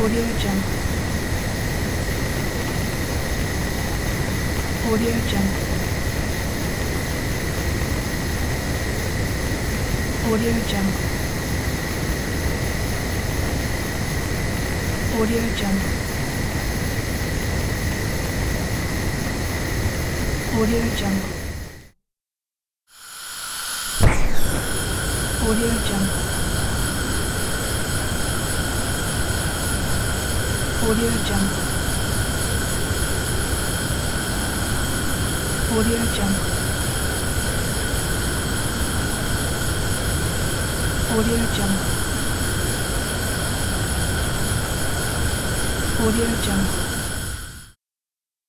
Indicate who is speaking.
Speaker 1: Audio Jungle. Audio Jungle. Audio Jungle. Audio Jungle. Audio Jungle. Audio Jungle. Audio Jungle. Audio Jungle. Audio Jungle. Audio Jungle.